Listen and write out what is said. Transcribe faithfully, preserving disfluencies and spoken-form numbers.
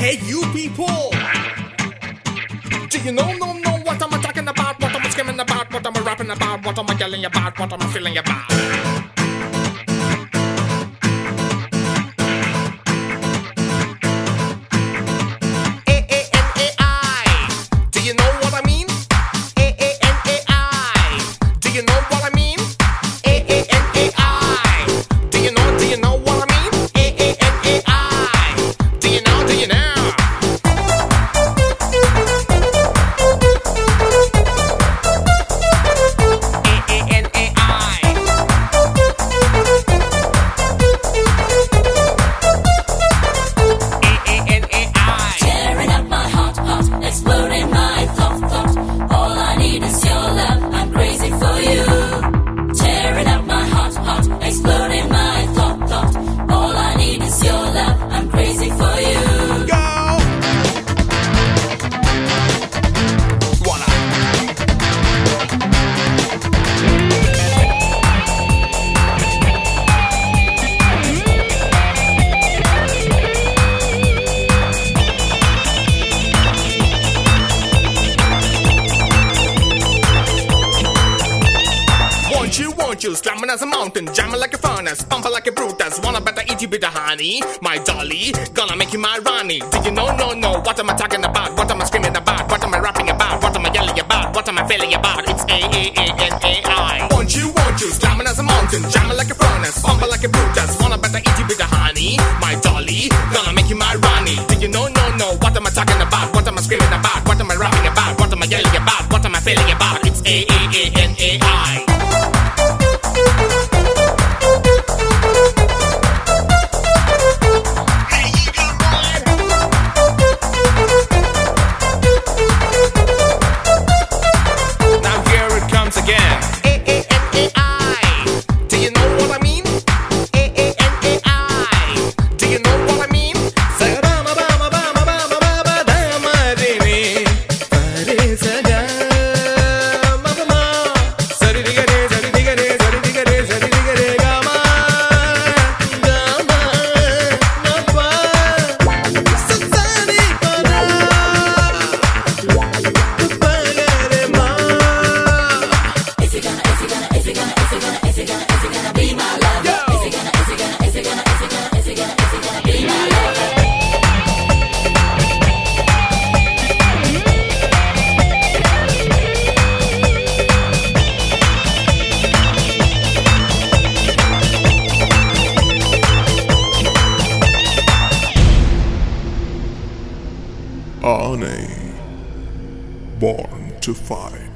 Hey, you people! Do you know, no, know what I'm talking about? What I'm screaming about? What I'm rapping about? What I'm yelling about? What I'm feeling about? You slamming as a mountain, jamming like a furnace, pumping like a Brutus. Wanna better eat you with the honey, my dolly, gonna make you my Ronnie. Do you know, no, no, what am I talking about? What am I screaming about? What am I rapping about? What am I yelling about? What am I feeling about? It's A A A N A I. Want you, want you, slamming as a mountain, jamming like a furnace, pumping like a Brutus. Wanna better eat you with the honey, my dolly, gonna make you my Ronnie. Do you know, no, no, what am I talking about? What am I screaming about? What am I rapping about? What am I yelling about? What am I feeling about? It's A A A N A I. Arnie, born to fight.